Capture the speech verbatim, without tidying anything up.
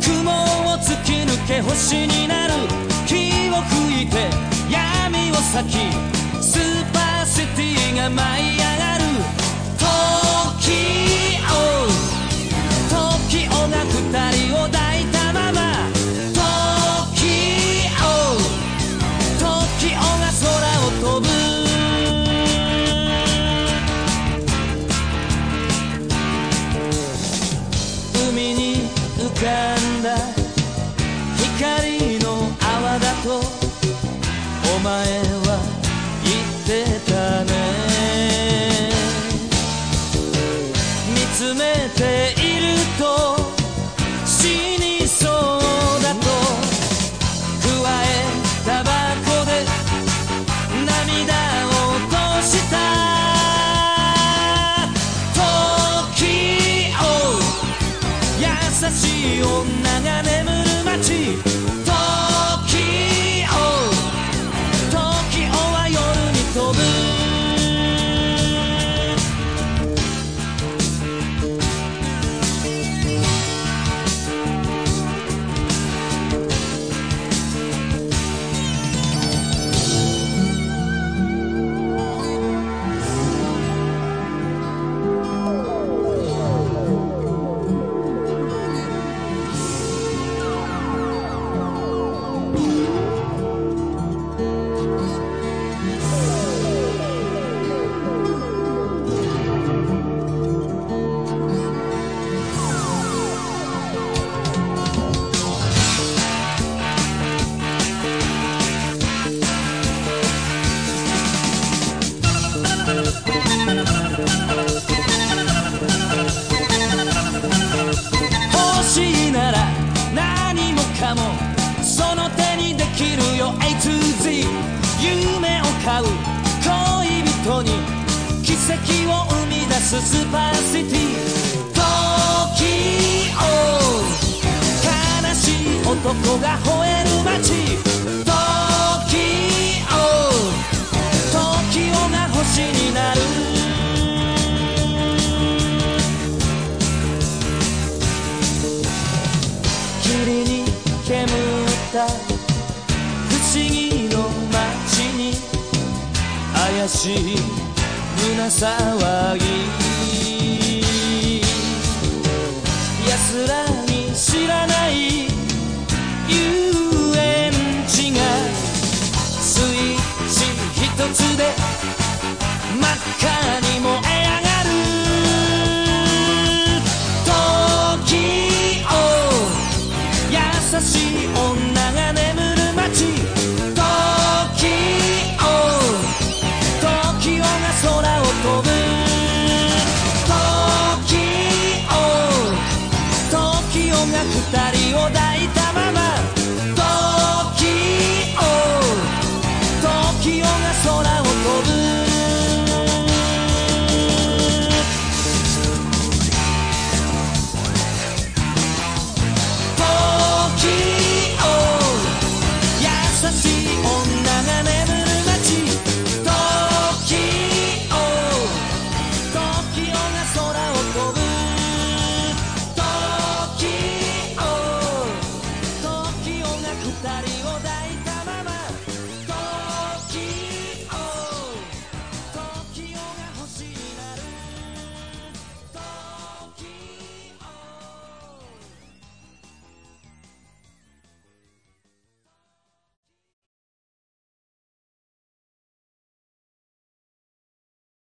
雲を突き抜け星になる火を吹いて闇を裂きスーパーシティが舞い上がる時を時をが二人を抱いたまま時を時をが空を飛ぶ海に浮かんだ光の泡だとお前は言ってたね見つめていると死にそうだと加えタバコで涙を落とした時を優しい女が眠る街時を時をは夜に飛ぶ欲しいなら何もかもその手にできるよ A to Z 夢を買う恋人に奇跡を生み出すスーパーシティ時を悲しい男が吠える街時を時をが星になる霧に煙った不思議の街に怪しい胸騒ぎ安らに知らない遊園地がスイッチ一つで真っ赤に燃え上がる時を優しい女